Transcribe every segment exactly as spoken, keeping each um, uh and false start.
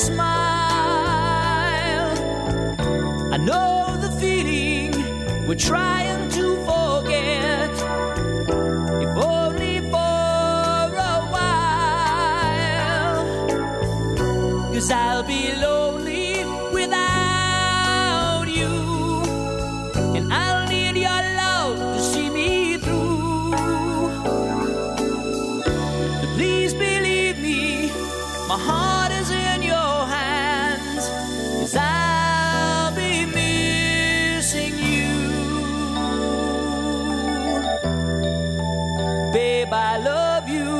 smile. I know the feeling we're trying to forget, if only for a while. 'Cause I'll be lonely without you, and I'll need your love to see me through. So please believe me, my heart is in your hands, 'cause I'll be missing you. Babe, I love you.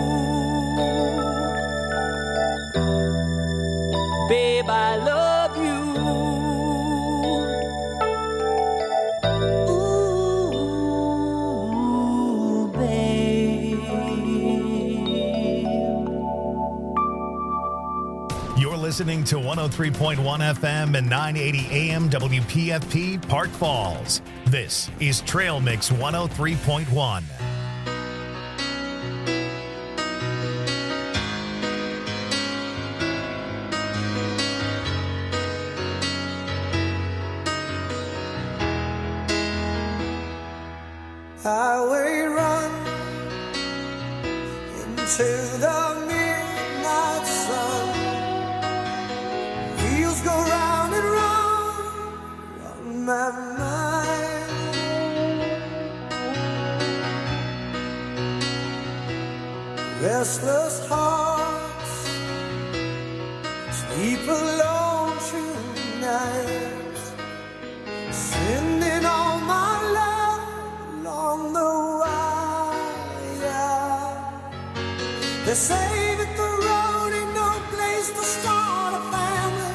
Babe, I love you. Ooh, babe. You're listening to one oh three point one F M and nine eighty A M W P F P Park Falls. This is Trail Mix one oh three point one. Highway run into the midnight sun. Wheels go round and round on my mind. Restless hearts sleep alone tonight, sending all my love along the wire. They say that the road ain't no place to start a family.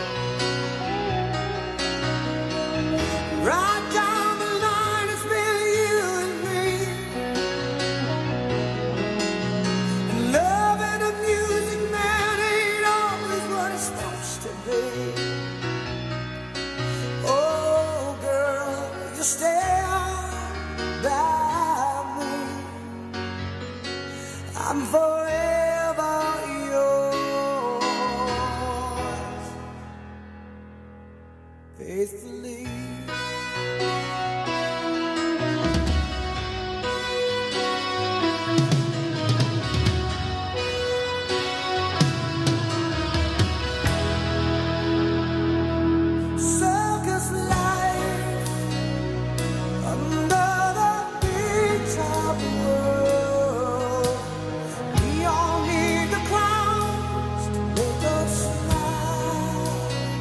Right down the line, it's been you and me. And loving the music, man, ain't always what it's supposed to be. Oh, girl, you stand by me. I'm forever yours, faithfully. Circus life under the big top world. We all need the clowns to make us smile.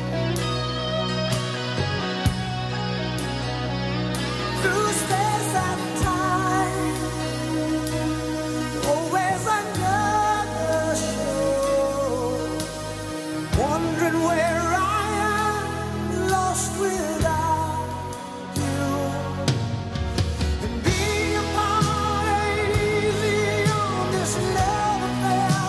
Through space and time, always another show. Wondering where I am, lost without you. And being apart ain't easy on this love affair.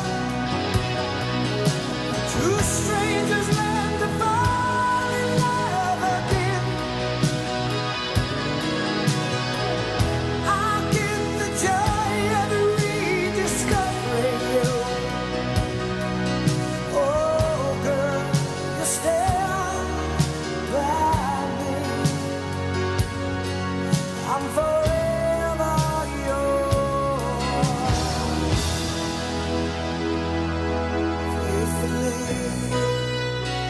Two strangers learn to fall in love again. I get the joy of rediscovering you. Oh, girl, you stand by me. I'm forever yours, faithfully.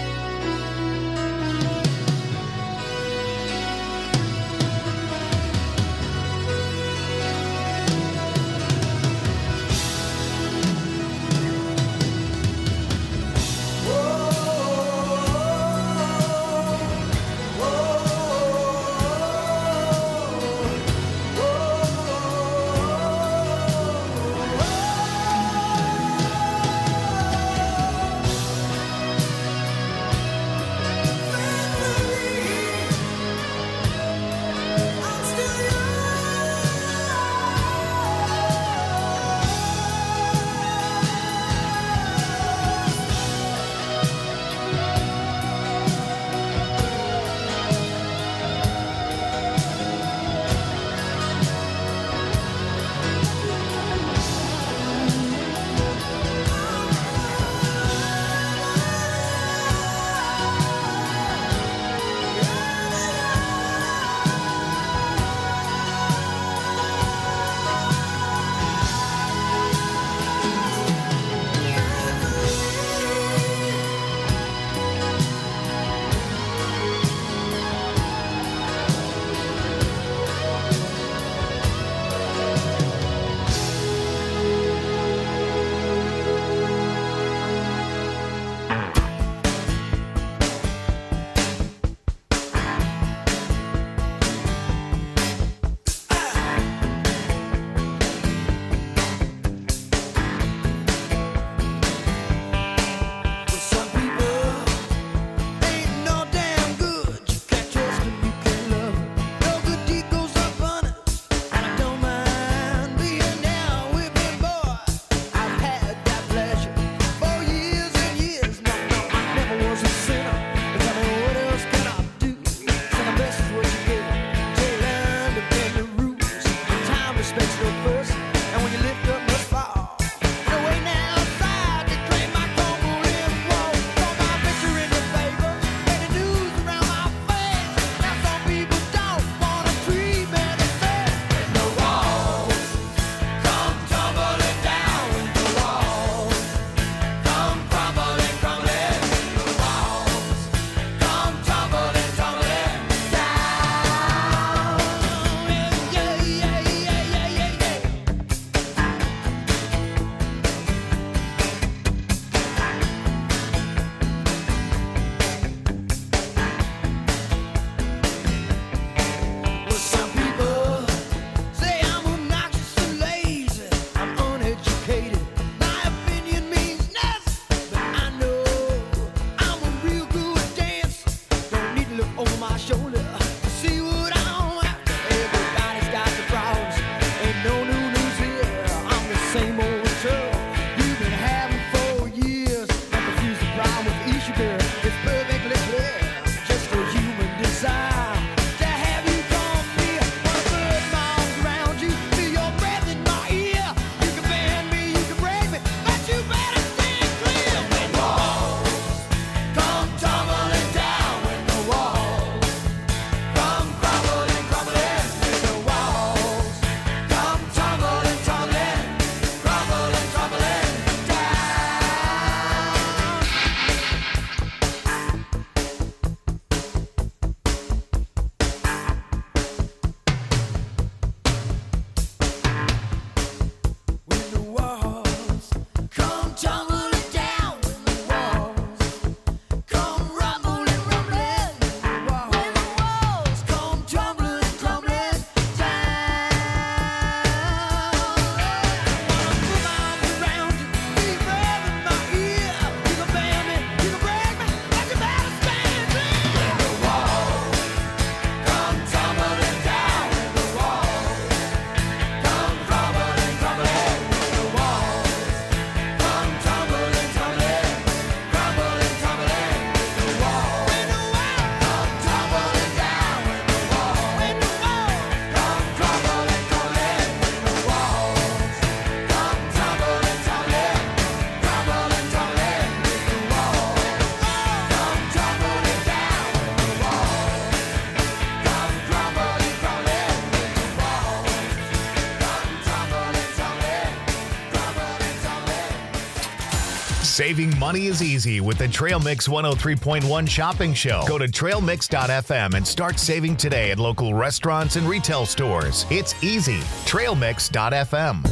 Saving money is easy with the Trail Mix one oh three point one shopping show. Go to trail mix dot f m and start saving today at local restaurants and retail stores. It's easy. trail mix dot f m.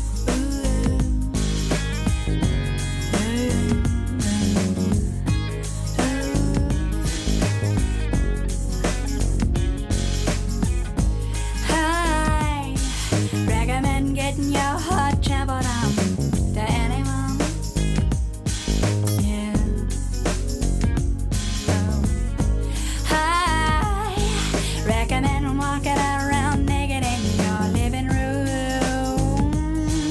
Hi, recommend getting your heart trampled on to anyone. Yeah. Oh. Hi, recommend walking around naked in your living room.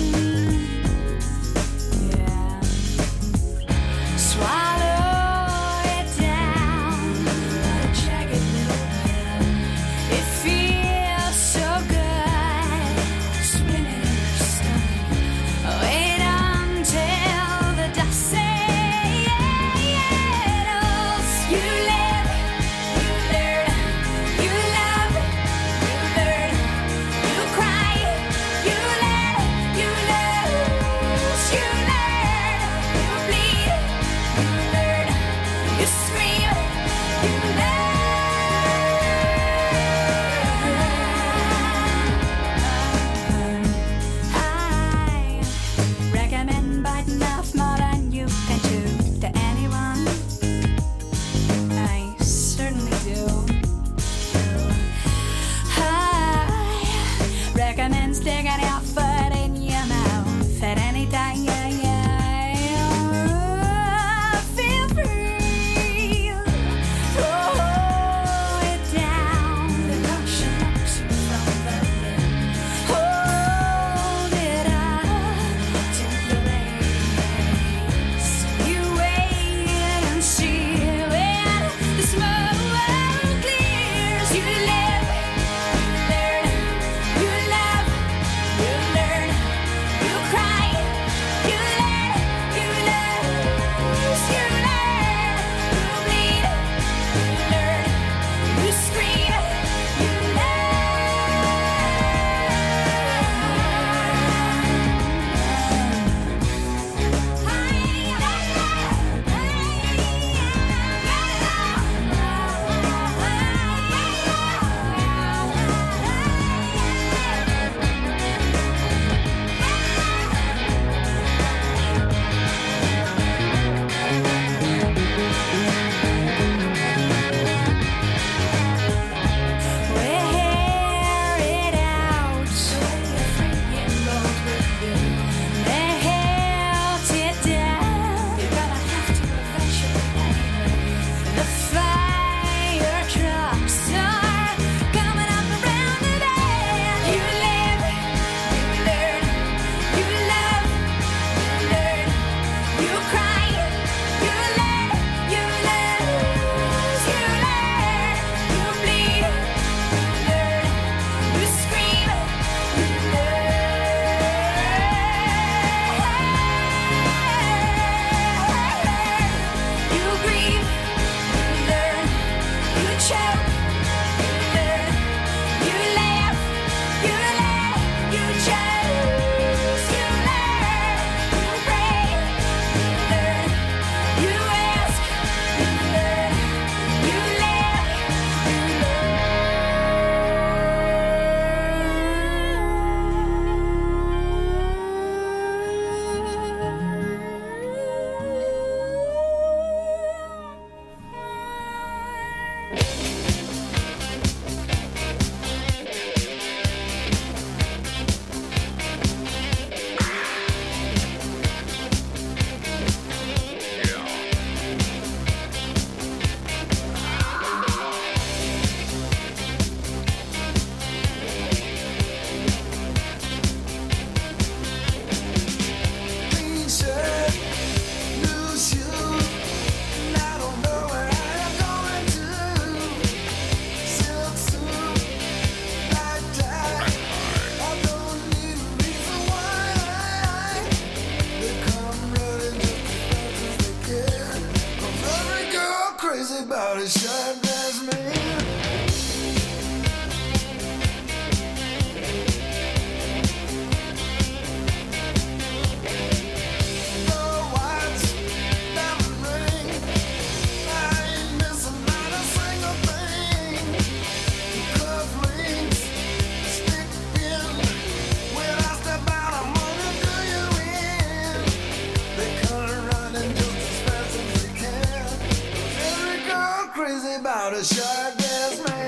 about a short dress man. About a short dress man.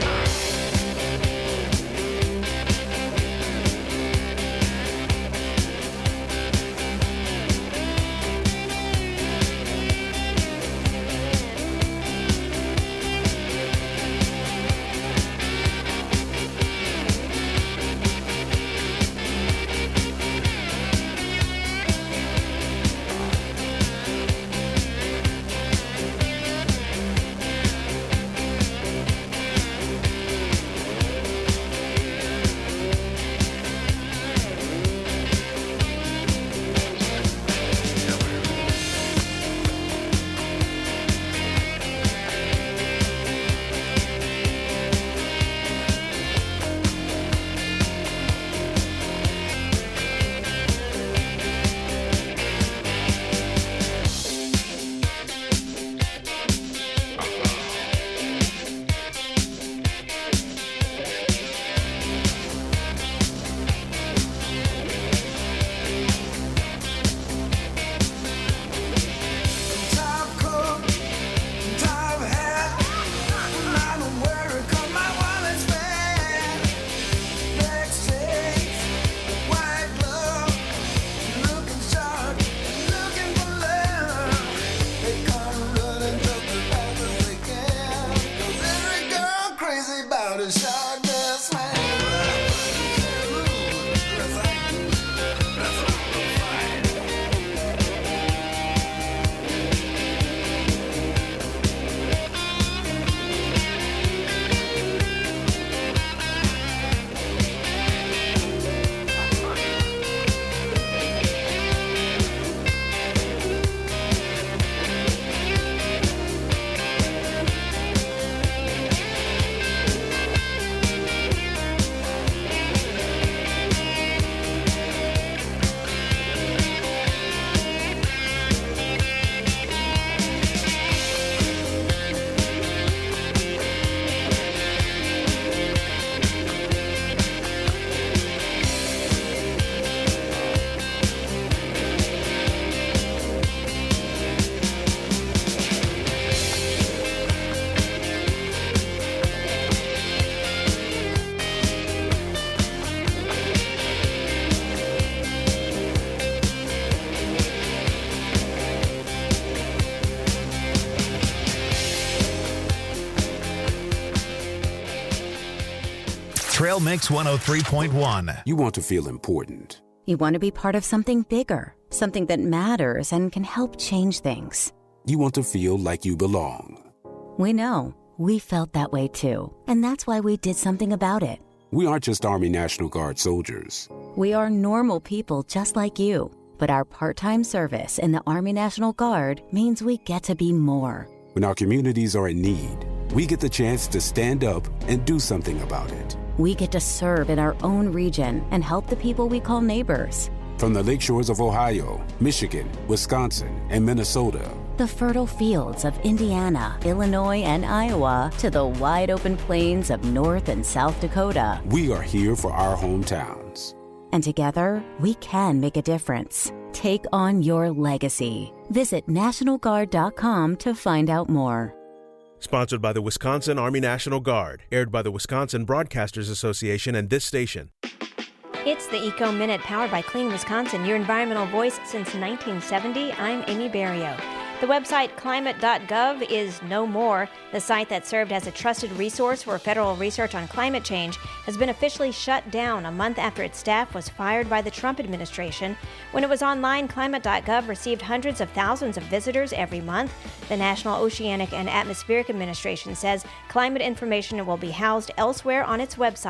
Trail Mix one oh three point one. You want to feel important. You want to be part of something bigger, something that matters and can help change things. You want to feel like you belong. We know. We felt that way too. And that's why we did something about it. We aren't just Army National Guard soldiers. We are normal people just like you. But our part-time service in the Army National Guard means we get to be more. When our communities are in need, we get the chance to stand up and do something about it. We get to serve in our own region and help the people we call neighbors. From the lakeshores of Ohio, Michigan, Wisconsin, and Minnesota. The fertile fields of Indiana, Illinois, and Iowa to the wide open plains of North and South Dakota. We are here for our hometowns. And together, we can make a difference. Take on your legacy. Visit National Guard dot com to find out more. Sponsored by the Wisconsin Army National Guard. Aired by the Wisconsin Broadcasters Association and this station. It's the Eco Minute, powered by Clean Wisconsin, your environmental voice since nineteen seventy. I'm Amy Barrio. The website climate dot gov is no more. The site that served as a trusted resource for federal research on climate change has been officially shut down a month after its staff was fired by the Trump administration. When it was online, climate dot gov received hundreds of thousands of visitors every month. The National Oceanic and Atmospheric Administration says climate information will be housed elsewhere on its website.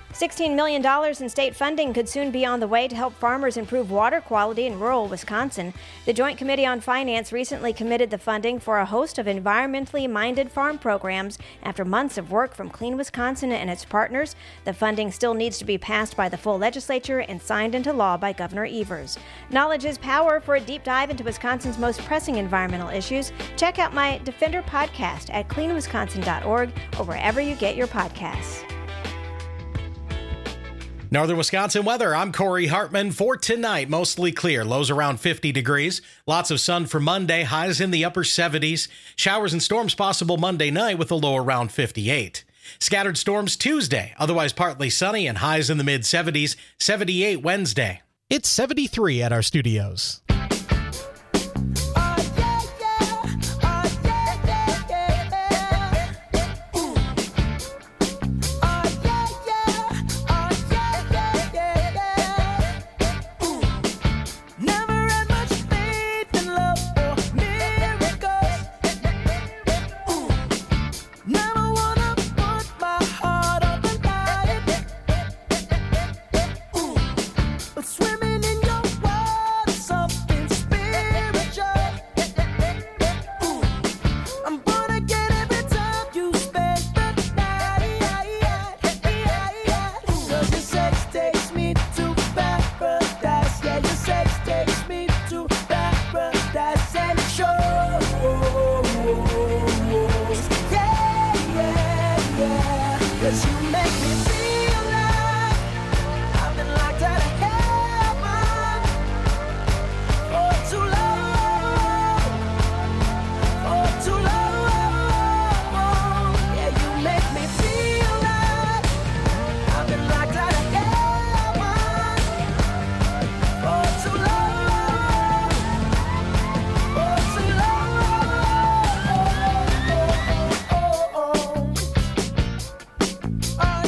sixteen million dollars in state funding could soon be on the way to help farmers improve water quality in rural Wisconsin. The Joint Committee on Finance recently committed the funding for a host of environmentally minded farm programs after months of work from Clean Wisconsin and its partners. The funding still needs to be passed by the full legislature and signed into law by Governor Evers. Knowledge is power. For a deep dive into Wisconsin's most pressing environmental issues, check out my Defender podcast at clean wisconsin dot org or wherever you get your podcasts. Northern Wisconsin weather. I'm Corey Hartman. For tonight, mostly clear. Lows around fifty degrees. Lots of sun for Monday. Highs in the upper seventies. Showers and storms possible Monday night with a low around fifty-eight. Scattered storms Tuesday. Otherwise partly sunny and highs in the mid seventies. seventy-eight Wednesday. It's seventy-three at our studios. Swimming in your water, something Oh,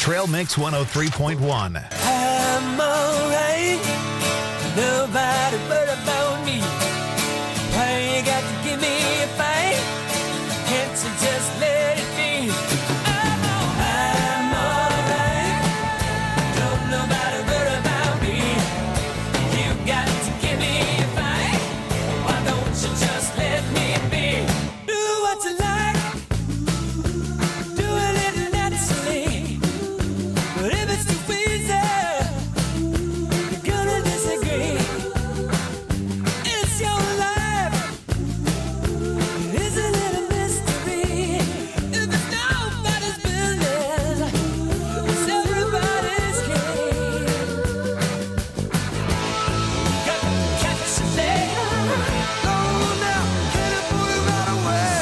Trail Mix one oh three point one. I'm alright. Nobody but about me. Why you got to give me a fight? Can't you just let it be? I'm alright. I'm alright. Don't nobody but about me. You got to give me a fight. Why don't you just let me be? Do what you like. Do a little naturally. But if it's too easy, you're gonna disagree. It's your life. It is a little mystery. If it's nobody's business, it's everybody's game. Got to catch a leg. Go now, get it, put it right away.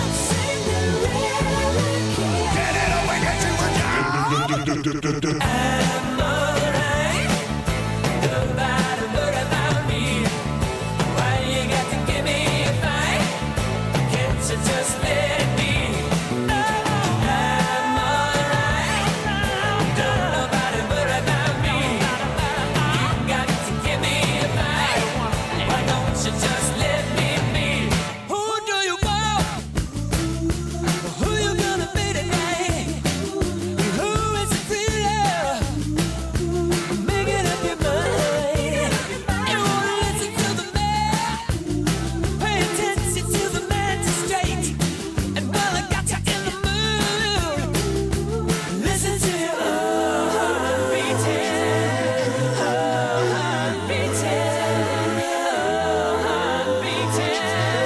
Get it away, get you a job. I'm alright. Nobody worry about me. Why you got to give me a fight? Can't you just let it be? I'm alright. Don't nobody worry about me. You got to give me a fight. Why don't you just let me be? Who do you want? Who you gonna be tonight? Who is it really? Making up your mind. You wanna listen to the man? Pay attention to the magistrate. And while I got you in the mood, listen to your heart beating, heart beating, heart beating.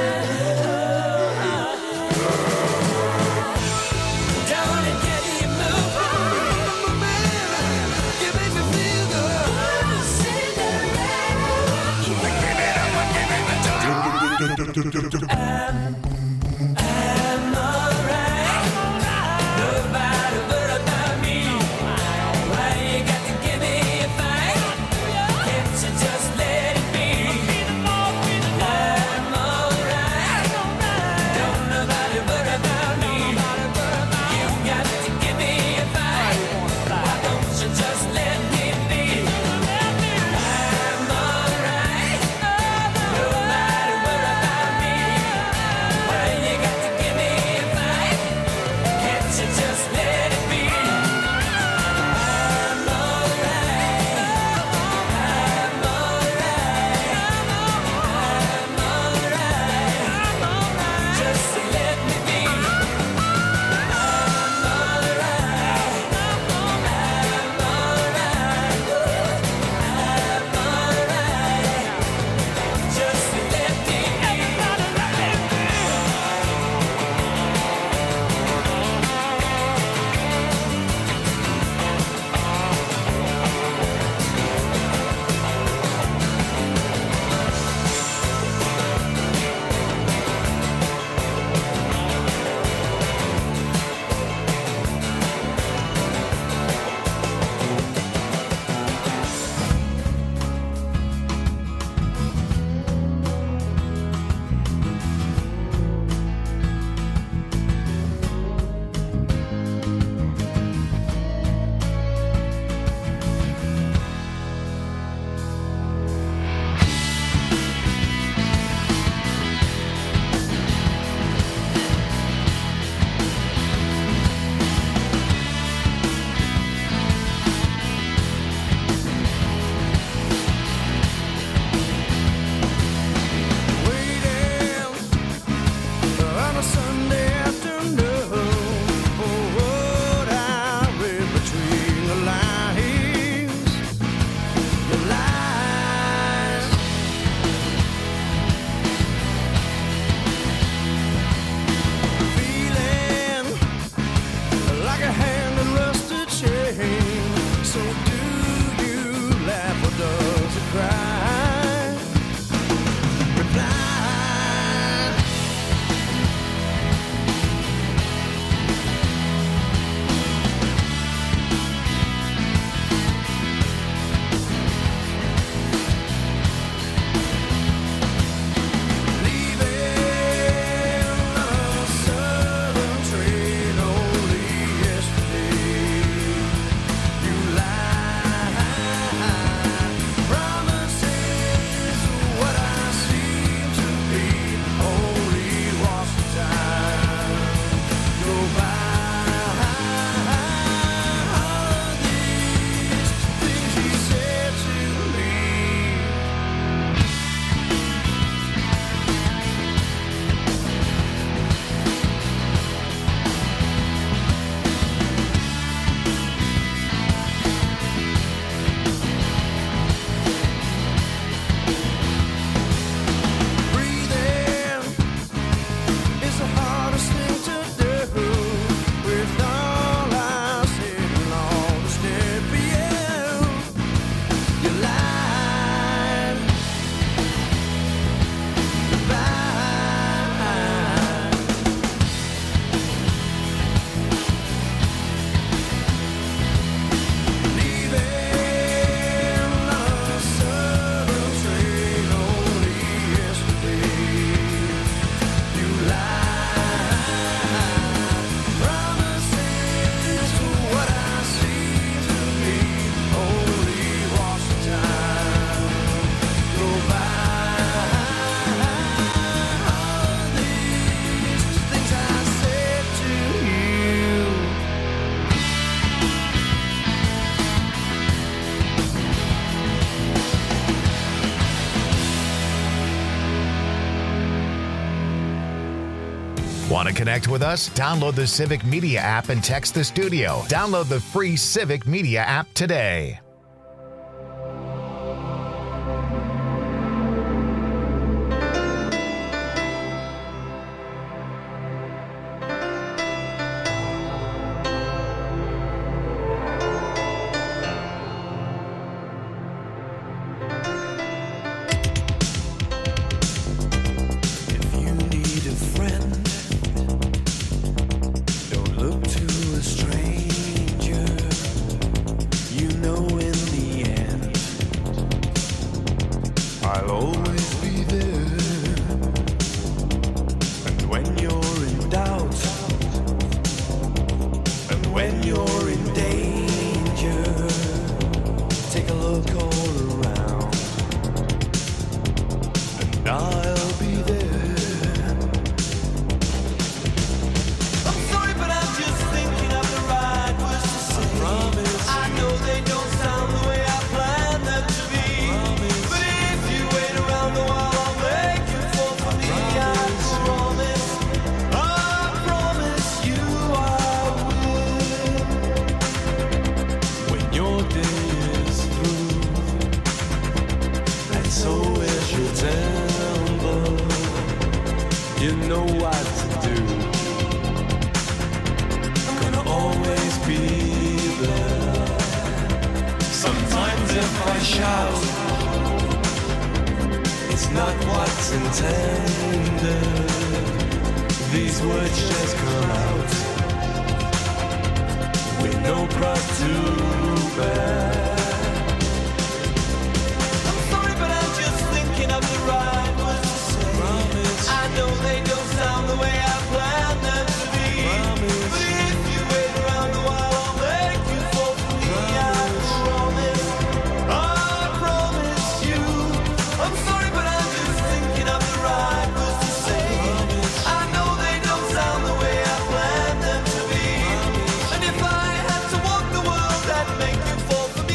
Don't it get you moving? You make me feel good. I'm, I'm alright. Nobody worry about me. Why you got to give me a fight? Can't you just let it be? I'm alright. Don't nobody worry about me. You got to give me a fight. Why don't you just let me be? I'm alright. Nobody worry about me. Why you got to give me a fight? Can't you just let it be? I'm alright. I'm alright. I'm alright. Just let me be. I'm alright. I'm alright. I'm alright. Just let me be. Want to connect with us? Download the Civic Media app and text the studio. Download the free Civic Media app today. Fall for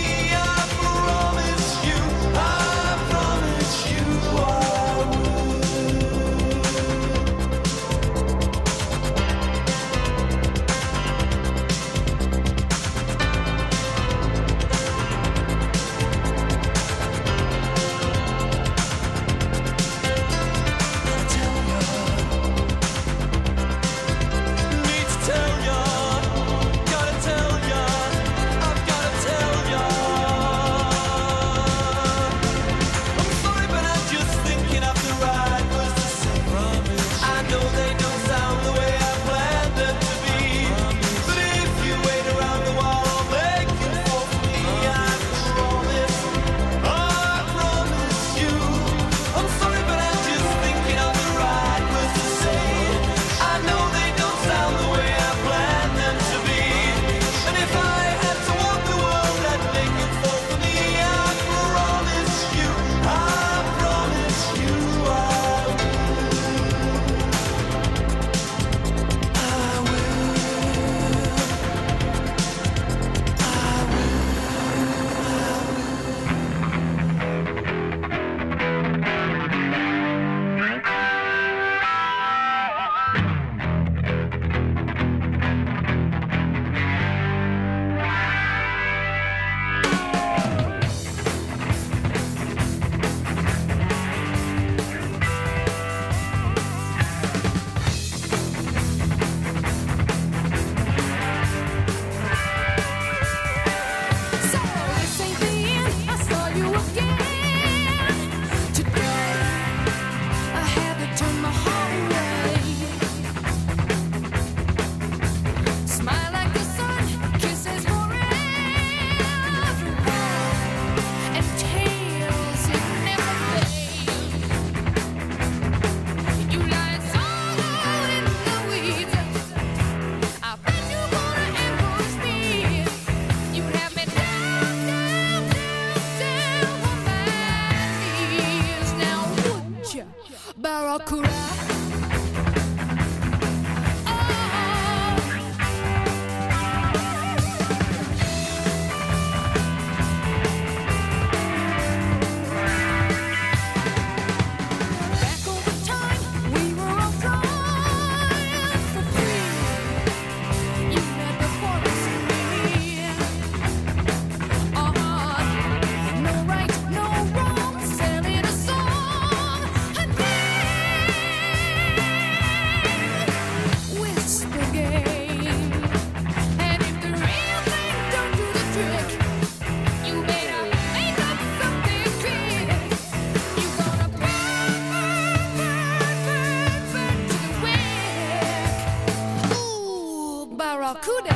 Barracuda.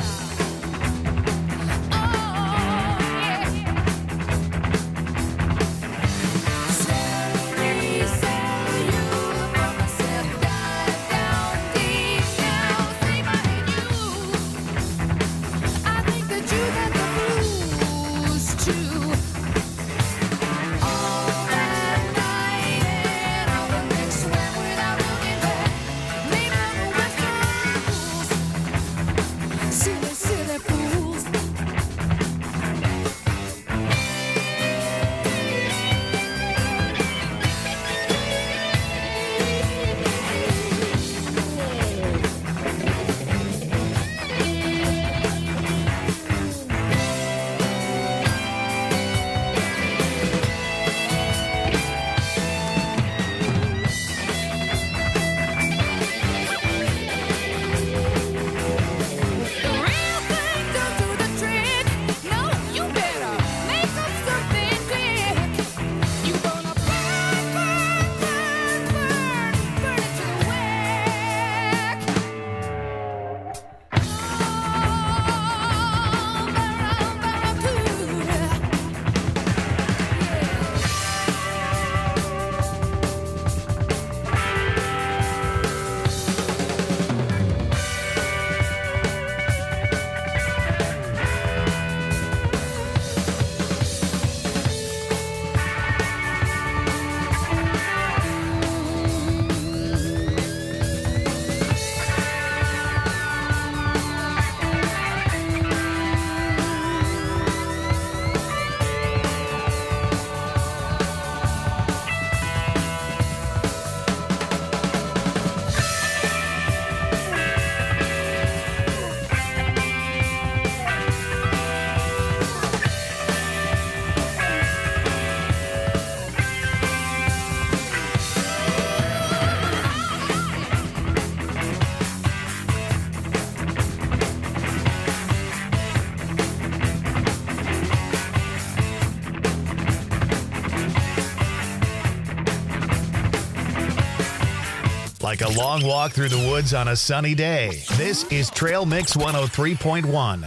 Like a long walk through the woods on a sunny day. This is Trail Mix one oh three point one.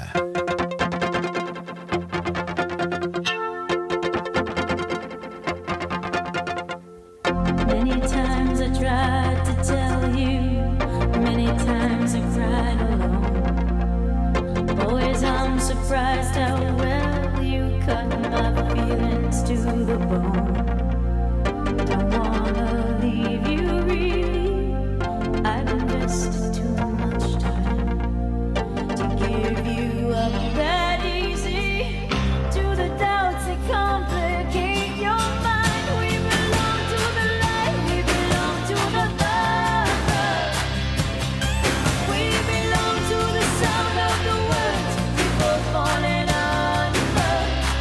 Many times I tried to tell you, many times I cried alone. Always I'm surprised how well you cut my feelings to the bone. Don't wanna leave you really, I've invested too much time to give you up that easy to the doubts that complicate your mind. We belong to the light, we belong to the love. We belong to the sound of the words we both falling under.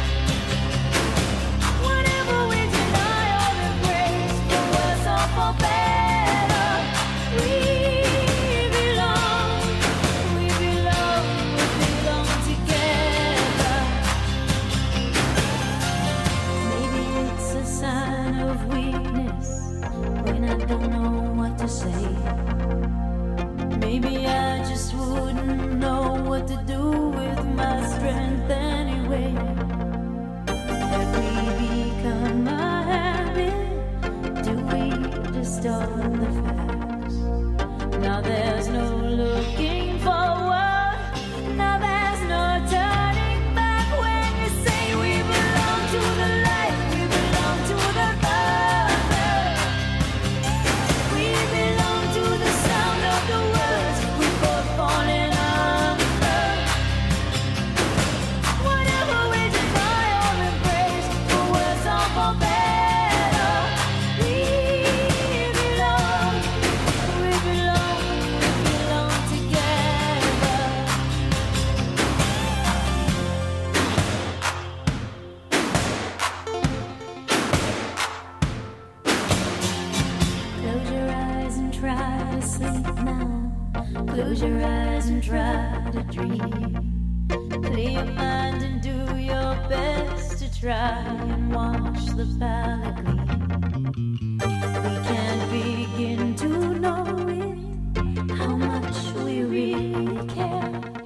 Whatever we deny or embrace, for worse or for better, we belong, we belong, we belong together. Maybe it's a sign of weakness when I don't know what to say. Maybe I just wouldn't know what to do with my strength anyway. Have we become a habit? Do we distort the facts? Now there's no looking forward. Now there's no turning back when you say we belong to the light, we belong to the love. We belong to the sound of the words we both falling under. Whatever we deny or embrace, for worse or for better, we belong, we belong, we belong together. Close your eyes and try to sleep now. Close your eyes and try to dream. Clear your mind and do your best to try and watch the palette gleam. We can't begin to know it, how much we really care.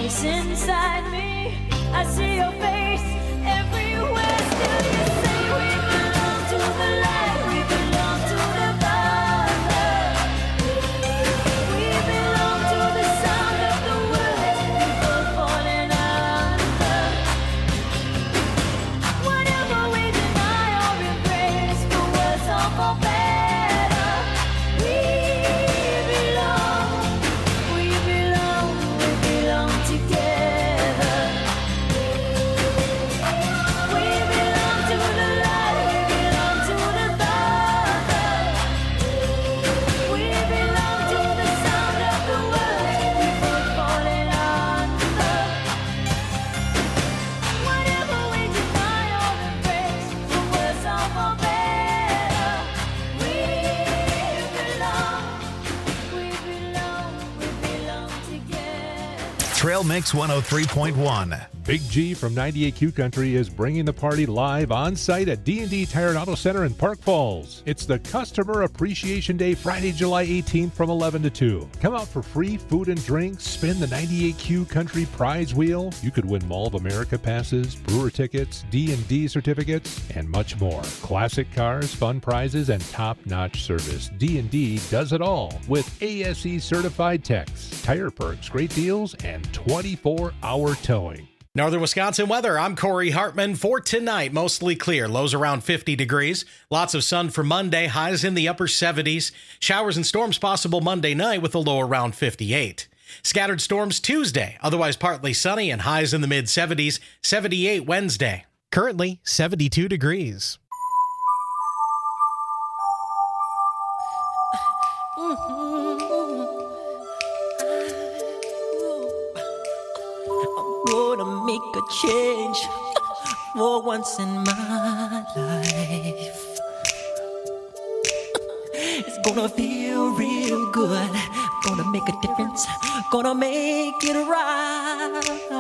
voice inside me. I see your face everywhere. Still you say we belong to the light. We belong to the Father. We belong to the sound of the words people falling under. Whatever we deny or embrace, for worse or for better, we belong. We belong. We belong together. We belong to the light. We belong to the Father. We belong to the sound of the words people falling under. Whatever we deny or embrace, for worse or for better, we belong. We belong. We belong together. Trail Mix one oh three point one. Big G from ninety-eight Q Country is bringing the party live on site at D and D Tire and Auto Center in Park Falls. It's the Customer Appreciation Day, Friday, July eighteenth from eleven to two. Come out for free food and drinks, spin the ninety-eight Q Country prize wheel. You could win Mall of America passes, brewer tickets, D and D certificates, and much more. Classic cars, fun prizes, and top-notch service. D and D does it all with A S E certified techs, tire perks, great deals, and twenty-four hour towing. Northern Wisconsin weather. I'm Corey Hartman. For tonight, mostly clear. Lows around fifty degrees. Lots of sun for Monday. Highs in the upper seventies. Showers and storms possible Monday night with a low around fifty-eight. Scattered storms Tuesday. Otherwise partly sunny and highs in the mid seventies. seventy-eight Wednesday. Currently seventy-two degrees. Gonna make a change for once in my life. It's gonna feel real good. Gonna make a difference. Gonna make it right.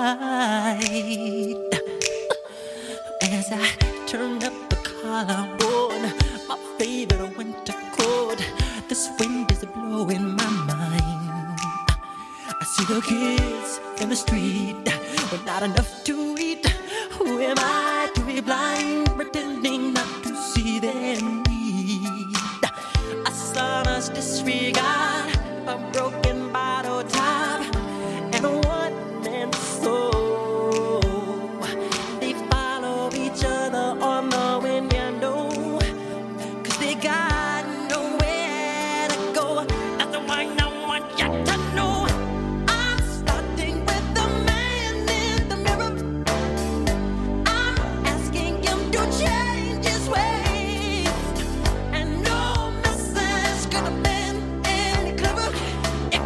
As I turn up the collar on my favorite winter coat, this wind is blowing my mind. I see the kids in the street with not enough to eat. Who am I to be blind, pretending not to see their need? A son's disregard, a broken bottle top, and a one-man soul. They follow each other on the window, 'cause they got nowhere to go. That's the one I want you to know. I'm starting with the man in the mirror. I'm asking him to change his ways, and no message could have been any clearer. If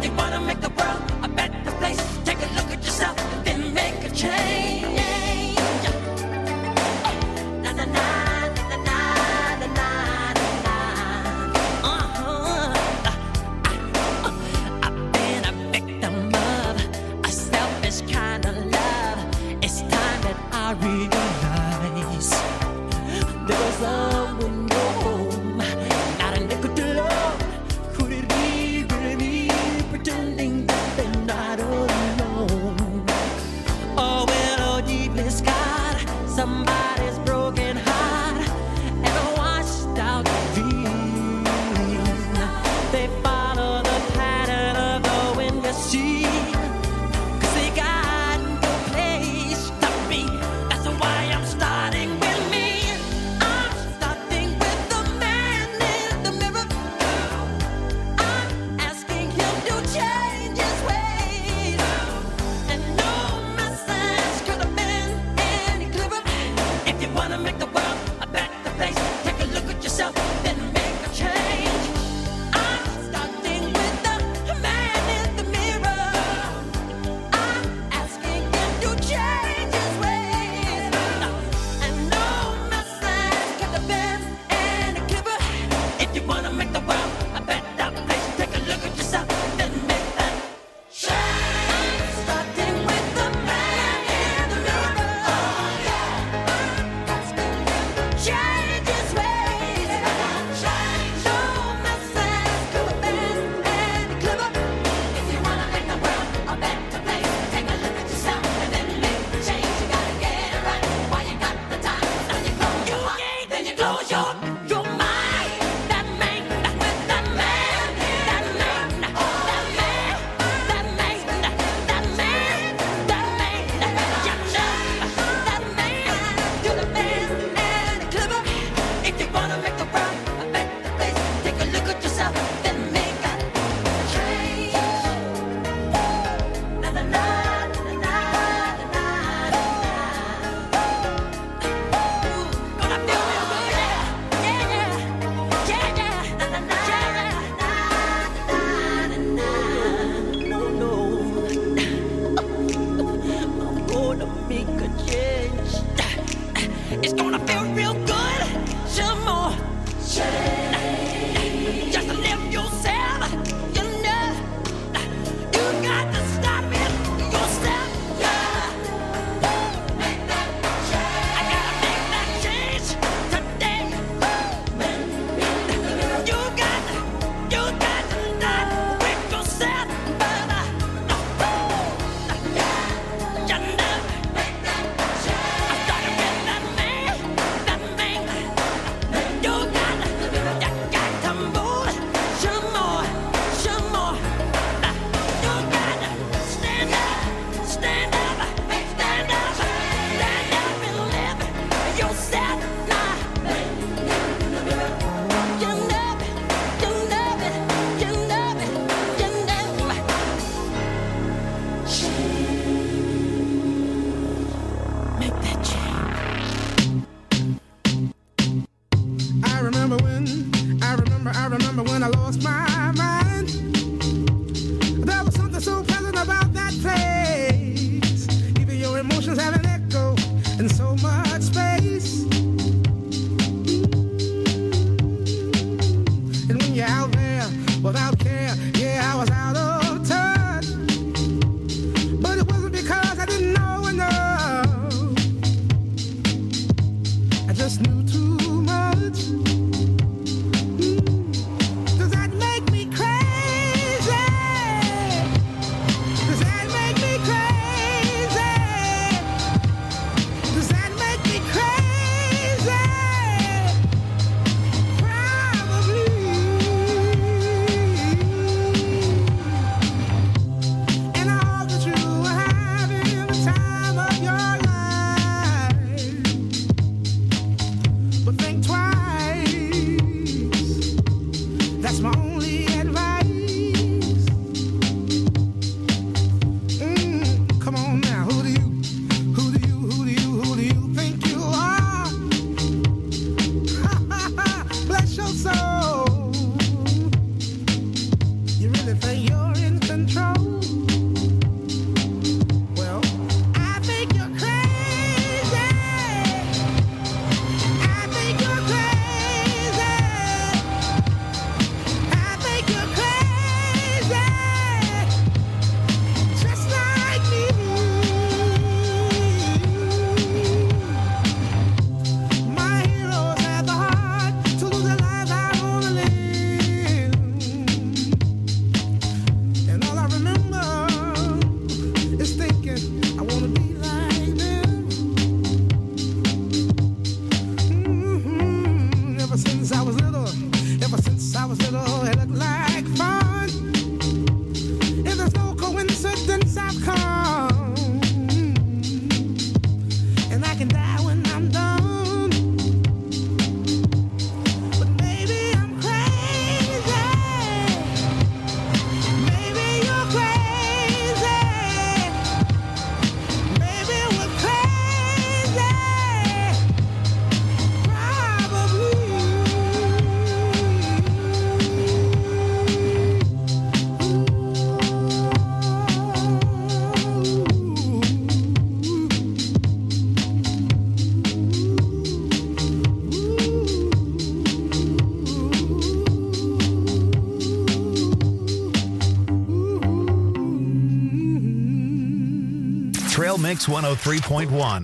Trail Mix one oh three point one.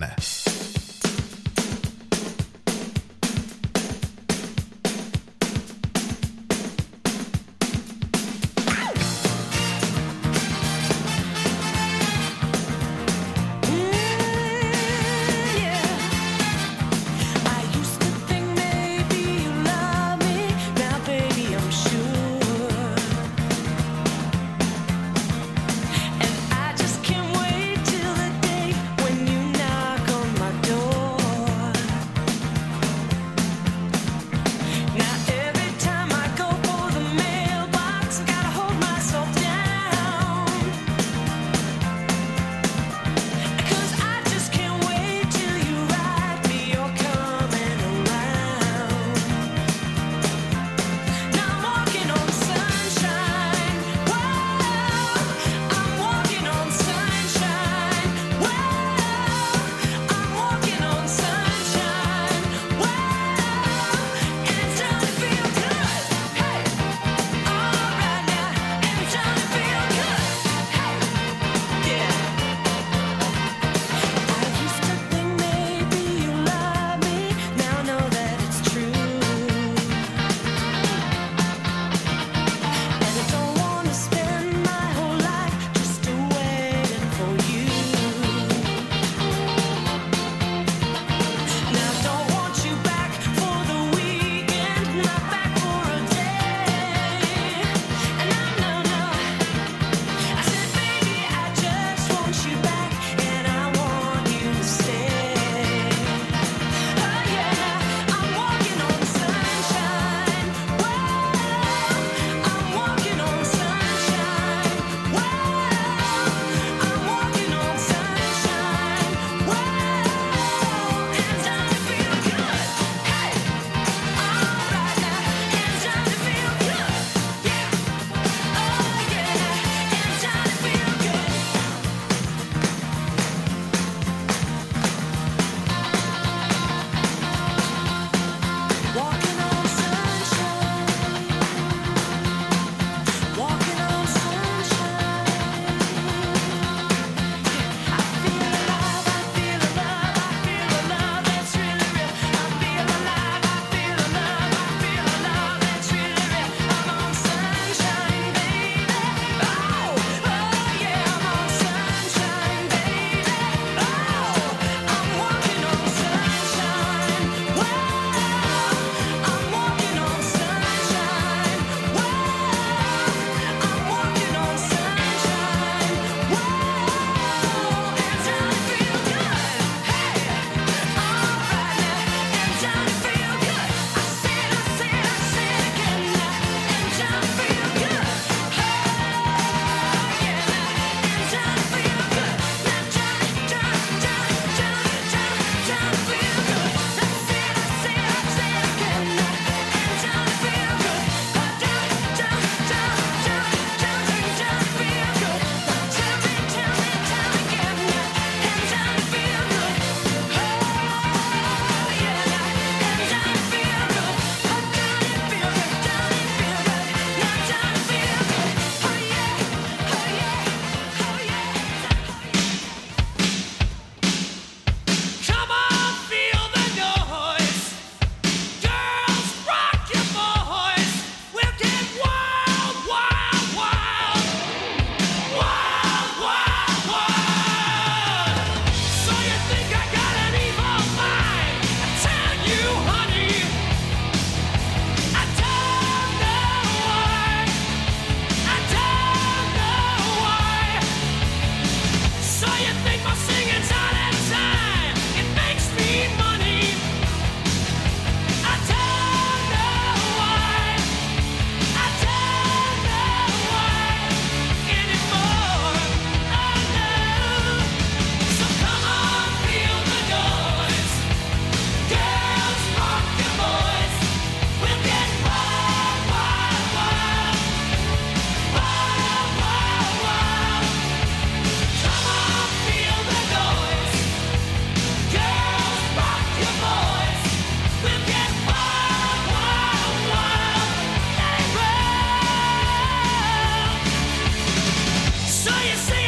So you say